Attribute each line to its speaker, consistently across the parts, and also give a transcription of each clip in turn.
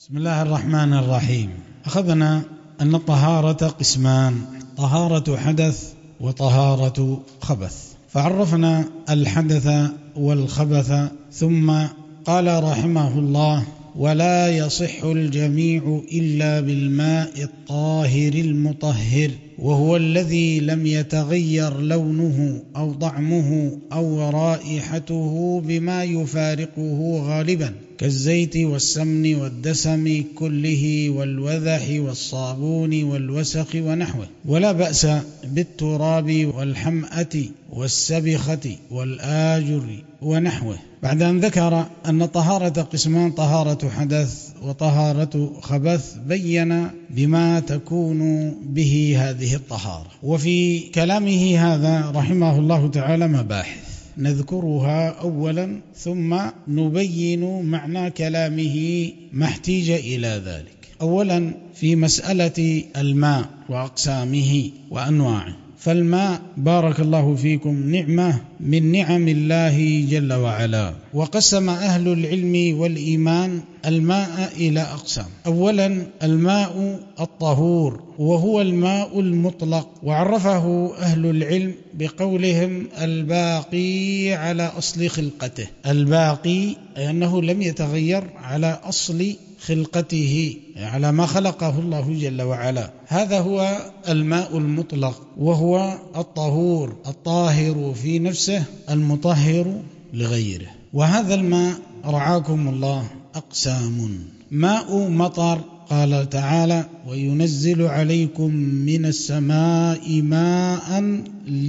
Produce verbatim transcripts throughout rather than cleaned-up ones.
Speaker 1: بسم الله الرحمن الرحيم. أخذنا أن الطهارة قسمان: طهارة حدث وطهارة خبث. فعرفنا الحدث والخبث، ثم قال رحمه الله: ولا يصح الجميع إلا بالماء الطاهر المطهر، وهو الذي لم يتغير لونه أو طعمه أو رائحته بما يفارقه غالبا، كالزيت والسمن والدسم كله والوذح والصابون والوسخ ونحوه. ولا بأس بالتراب والحمأة والسبخة والآجر ونحوه. بعد أن ذكر أن طهارة قسمان: طهارة حدث وطهارة خبث، بين بما تكون به هذه الطهارة. وفي كلامه هذا رحمه الله تعالى مباحث نذكرها أولا، ثم نبين معنى كلامه ما احتيج إلى ذلك. أولا في مسألة الماء وأقسامه وأنواعه. فالماء بارك الله فيكم نعمة من نعم الله جل وعلا، وقسم أهل العلم والإيمان الماء إلى أقسام. أولا الماء الطهور، وهو الماء المطلق، وعرفه أهل العلم بقولهم الباقي على أصل خلقته. الباقي أي أنه لم يتغير على أصل خلقته، على ما خلقه الله جل وعلا. هذا هو الماء المطلق، وهو الطهور الطاهر في نفسه المطهر لغيره. وهذا الماء رعاكم الله أقسام: ماء مطر، قال تعالى: وينزل عليكم من السماء ماء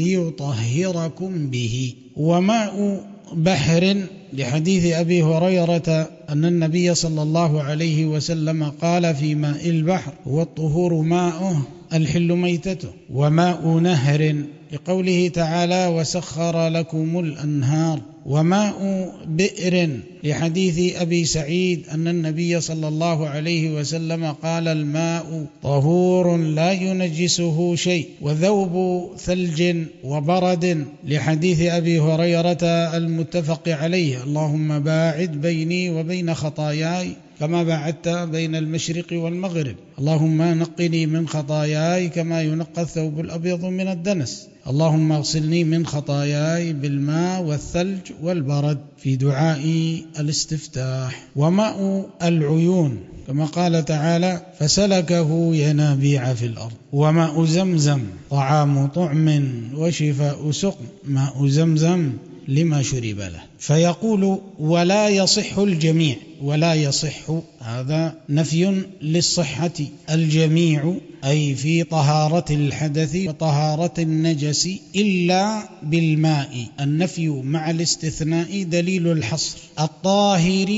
Speaker 1: ليطهركم به. وماء بحر، لحديث أبي هريرة أن النبي صلى الله عليه وسلم قال في ماء البحر: هو الطهور ماؤه الحل ميتته. وماء نهر، لقوله تعالى: وسخر لكم الأنهار. وماء بئر، لحديث أبي سعيد أن النبي صلى الله عليه وسلم قال: الماء طهور لا ينجسه شيء. وذوب ثلج وبرد، لحديث أبي هريرة المتفق عليه: اللهم باعد بيني وبين خطاياي كما باعدت بين المشرق والمغرب، اللهم نقني من خطاياي كما ينقى الثوب الأبيض من الدنس، اللهم اغسلني من خطاياي بالماء والثلج والبرد، في دعاء الاستفتاح. وماء العيون، كما قال تعالى: فسلكه ينابيع في الأرض. وماء زمزم طعام طعم وشفاء سقم، ماء زمزم لما شرب له. فيقول: ولا يصح الجميع. ولا يصح هذا نفي للصحة. الجميع أي في طهارة الحدث وطهارة النجس إلا بالماء. النفي مع الاستثناء دليل الحصر. الطاهر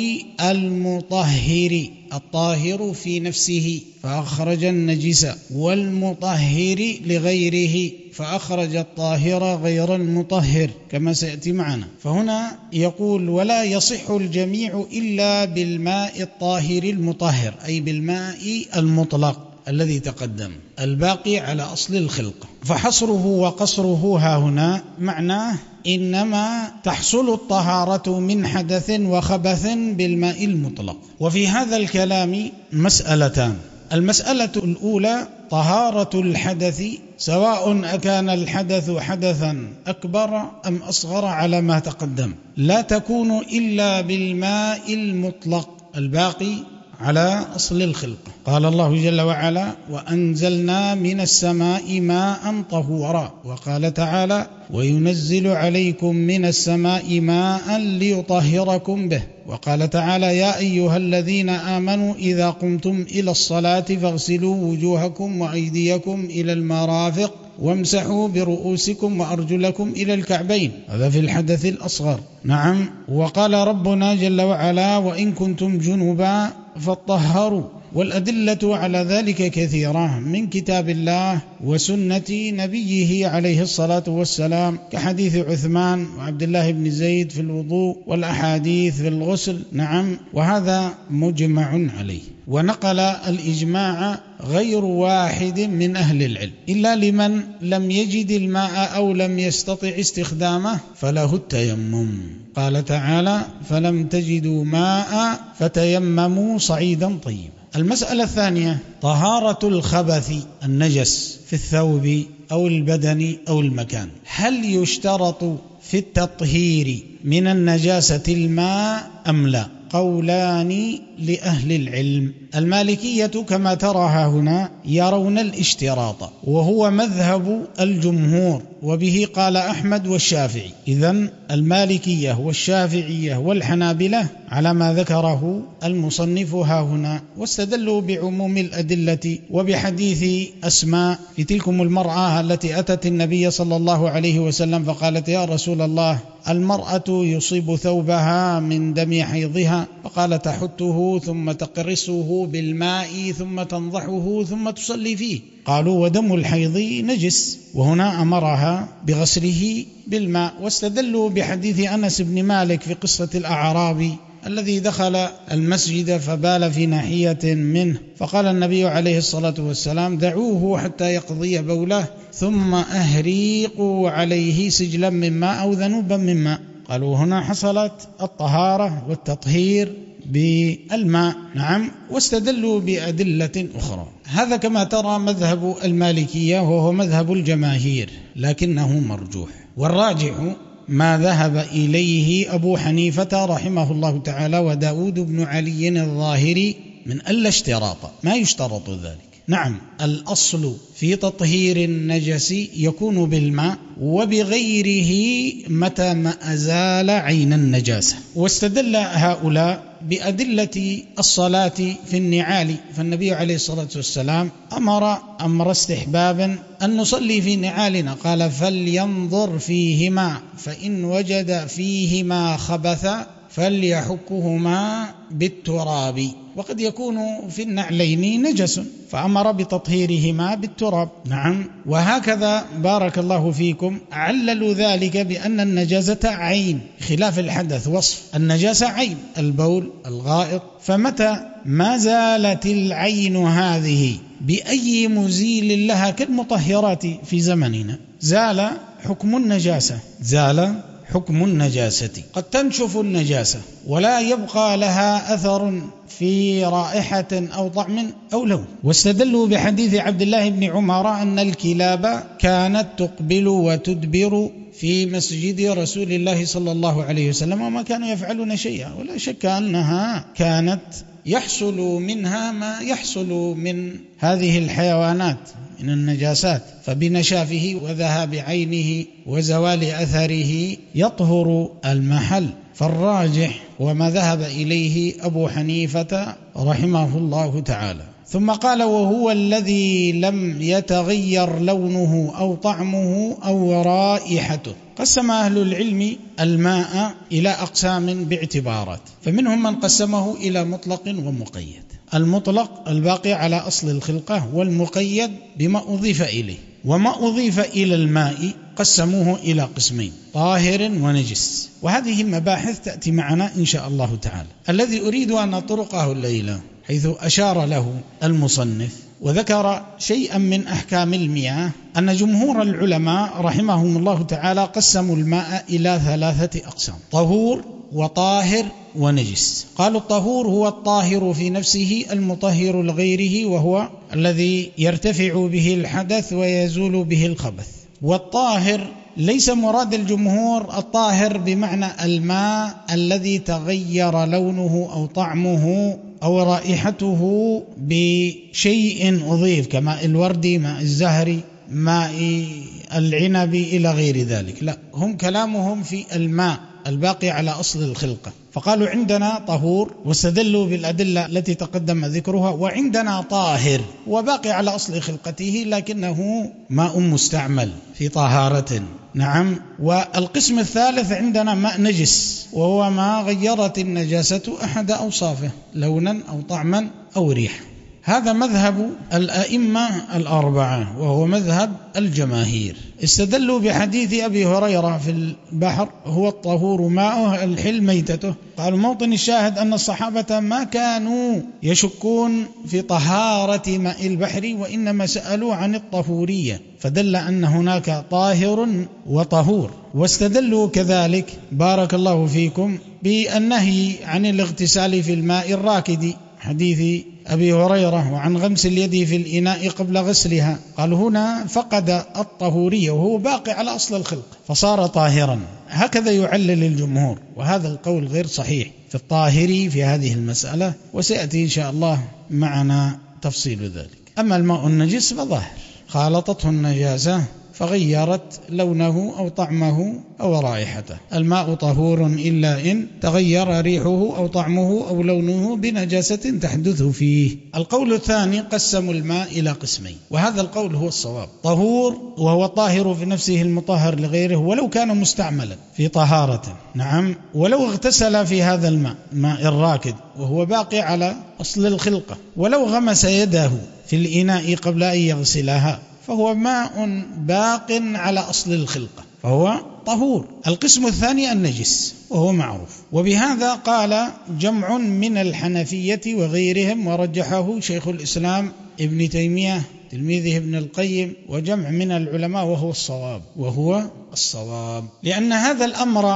Speaker 1: المطهر، الطاهر في نفسه فأخرج النجس، والمطهر لغيره فأخرج الطاهر غير المطهر، كما سيأتي معنا. فهنا يقول: ولا يصح الجميع إلا بالماء الطاهر المطهر، أي بالماء المطلق الذي تقدم، الباقي على أصل الخلقة. فحصره وقصره ها هنا معناه إنما تحصل الطهارة من حدث وخبث بالماء المطلق. وفي هذا الكلام مسألتان: المسألة الأولى طهارة الحدث، سواء أكان الحدث حدثا أكبر أم أصغر على ما تقدم، لا تكون إلا بالماء المطلق الباقي على أصل الخلقة. قال الله جل وعلا: وأنزلنا من السماء ماء طهورا. وقال تعالى: وينزل عليكم من السماء ماء ليطهركم به. وقال تعالى: يا أيها الذين آمنوا إذا قمتم إلى الصلاة فاغسلوا وجوهكم وأيديكم إلى المرافق وامسحوا برؤوسكم وأرجلكم إلى الكعبين. هذا في الحدث الأصغر. نعم. وقال ربنا جل وعلا: وإن كنتم جنبا فاطهروا. والأدلة على ذلك كثيرة من كتاب الله وسنة نبيه عليه الصلاة والسلام، كحديث عثمان وعبد الله بن زيد في الوضوء والأحاديث في الغسل. نعم، وهذا مجمع عليه. ونقل الإجماع غير واحد من أهل العلم، إلا لمن لم يجد الماء أو لم يستطع استخدامه فله التيمم. قال تعالى: فلم تجدوا ماء فتيمموا صعيدا طيبا. المسألة الثانية: طهارة الخبث النجس في الثوب أو البدن أو المكان. هل يشترط في التطهير من النجاسة الماء أم لا؟ قولان لأهل العلم. المالكية كما تراها هنا يرون الاشتراط، وهو مذهب الجمهور، وبه قال أحمد والشافعي. إذن المالكية والشافعية والحنابلة على ما ذكره المصنف ها هنا، واستدلوا بعموم الأدلة وبحديث أسماء في تلكم المرأة التي أتت النبي صلى الله عليه وسلم فقالت: يا رسول الله، المرأة يصيب ثوبها من دم حيضها، فقال: تحته ثم تقرصه بالماء ثم تنضحه ثم تصلي فيه. قالوا: ودم الحيض نجس، وهنا أمرها بغسله بالماء. واستدلوا بحديث أنس بن مالك في قصة الأعرابي الذي دخل المسجد فبال في ناحية منه، فقال النبي عليه الصلاة والسلام: دعوه حتى يقضي بوله ثم أهريقوا عليه سجلا من ماء أو ذنوبا من ماء. قالوا: هنا حصلت الطهارة والتطهير بالماء. نعم، واستدلوا بأدلة أخرى. هذا كما ترى مذهب المالكية، وهو مذهب الجماهير، لكنه مرجوح. والراجح ما ذهب إليه أبو حنيفة رحمه الله تعالى وداود بن علي الظاهري من ألا اشتراط، ما يشترط ذلك. نعم، الأصل في تطهير النجس يكون بالماء وبغيره متى ما أزال عين النجاسة. واستدل هؤلاء بأدلة الصلاة في النعال، فالنبي عليه الصلاة والسلام أمر أمر استحباب أن نصلي في نعالنا، قال: فلينظر فيهما فإن وجد فيهما خبثا فليحكهما بالتراب. وقد يكون في النعلين نجس فأمر بتطهيرهما بالتراب. نعم، وهكذا بارك الله فيكم عللوا ذلك بأن النجاسة عين، خلاف الحدث وصف. النجاسة عين، البول، الغائط. فمتى ما زالت العين هذه بأي مزيل لها كالمطهرات في زمننا، زال حكم النجاسة، زال حكم النجاسة. قد تنشف النجاسة ولا يبقى لها أثر في رائحة أو طعم أو لون. واستدلوا بحديث عبد الله بن عمر أن الكلاب كانت تقبل وتدبر في مسجد رسول الله صلى الله عليه وسلم وما كانوا يفعلون شيئا، ولا شك أنها كانت يحصل منها ما يحصل من هذه الحيوانات من النجاسات، فبنشافه وذهاب عينه وزوال أثره يطهر المحل. فالراجح وما ذهب إليه أبو حنيفة رحمه الله تعالى. ثم قال: وهو الذي لم يتغير لونه أو طعمه أو رائحته. قسم أهل العلم الماء إلى أقسام باعتبارات، فمنهم من قسمه إلى مطلق ومقيد. المطلق الباقي على أصل الخلقة، والمقيد بما أضيف إليه. وما أضيف إلى الماء قسموه إلى قسمين: طاهر ونجس. وهذه مباحث تأتي معنا إن شاء الله تعالى. الذي أريد أن أطرقه الليلة حيث أشار له المصنف وذكر شيئا من أحكام المياه، أن جمهور العلماء رحمهم الله تعالى قسموا الماء إلى ثلاثة أقسام: طهور وطاهر ونجس. قالوا: الطهور هو الطاهر في نفسه المطهر لغيره، وهو الذي يرتفع به الحدث ويزول به الخبث. والطاهر ليس مراد الجمهور الطاهر بمعنى الماء الذي تغير لونه أو طعمه أو رائحته بشيء أضيف، كماء الورد، ماء الزهر، ماء العنب إلى غير ذلك. لا، هم كلامهم في الماء الباقي على أصل الخلقة. فقالوا: عندنا طهور، واستدلوا بالأدلة التي تقدم ذكرها، وعندنا طاهر وباقي على أصل خلقته لكنه ماء مستعمل في طهارة. نعم. والقسم الثالث عندنا ماء نجس، وهو ما غيرت النجاسة أحد أوصافه، لونا أو طعما أو ريح. هذا مذهب الأئمة الأربعة وهو مذهب الجماهير. استدلوا بحديث أبي هريرة في البحر هو الطهور ماؤه الحل ميتته. قالوا موطن الشاهد أن الصحابة ما كانوا يشكون في طهارة ماء البحر وإنما سألوا عن الطهورية، فدل أن هناك طاهر وطهور. واستدلوا كذلك بارك الله فيكم بالنهي عن الاغتسال في الماء الراكد حديث أبي هريرة وعن غمس اليد في الإناء قبل غسلها. قال هنا فقد الطهورية وهو باقي على أصل الخلق فصار طاهرا. هكذا يعلل الجمهور، وهذا القول غير صحيح في الطاهري في هذه المسألة، وسيأتي إن شاء الله معنا تفصيل ذلك. أما الماء النجس فظاهر خالطته النجاسة فغيرت لونه أو طعمه أو رائحته. الماء طهور إلا إن تغير ريحه أو طعمه أو لونه بنجاسة تحدث فيه. القول الثاني قسموا الماء إلى قسمين، وهذا القول هو الصواب. طهور وهو طاهر في نفسه المطهر لغيره ولو كان مستعملا في طهارة، نعم، ولو اغتسل في هذا الماء ماء الراكد وهو باقي على أصل الخلقة، ولو غمس يده في الإناء قبل أن يغسلها فهو ماء باق على أصل الخلقة فهو طهور. القسم الثاني النجس وهو معروف، وبهذا قال جمع من الحنفية وغيرهم ورجحه شيخ الإسلام ابن تيمية تلميذه ابن القيم وجمع من العلماء وهو الصواب وهو الصواب لأن هذا الأمر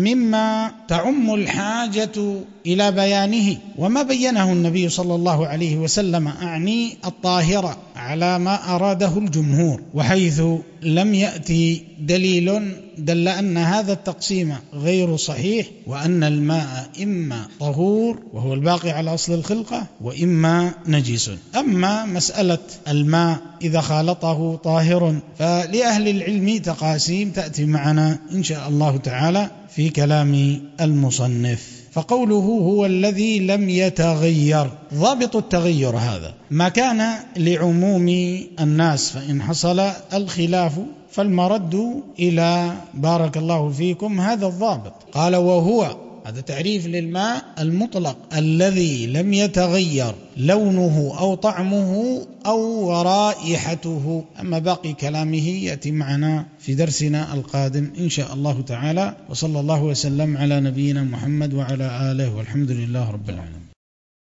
Speaker 1: مما تعم الحاجة إلى بيانه، وما بينه النبي صلى الله عليه وسلم أعني الطاهرة على ما أراده الجمهور، وحيث لم يأتي دليل دل أن هذا التقسيم غير صحيح، وأن الماء إما طهور وهو الباقي على أصل الخلقة وإما نجس. أما مسألة الماء إذا خالطه طاهر فلأهل العلم تقاسيم تأتي معنا إن شاء الله تعالى في كلام المصنف. فقوله هو الذي لم يتغير، ضابط التغير هذا ما كان لعموم الناس، فإن حصل الخلاف فالمرد إلى بارك الله فيكم هذا الضابط. قال وهو هذا تعريف للماء المطلق الذي لم يتغير لونه أو طعمه أو رائحته. أما باقي كلامه يأتي معنا في درسنا القادم إن شاء الله تعالى، وصلى الله وسلم على نبينا محمد وعلى آله والحمد لله رب العالمين.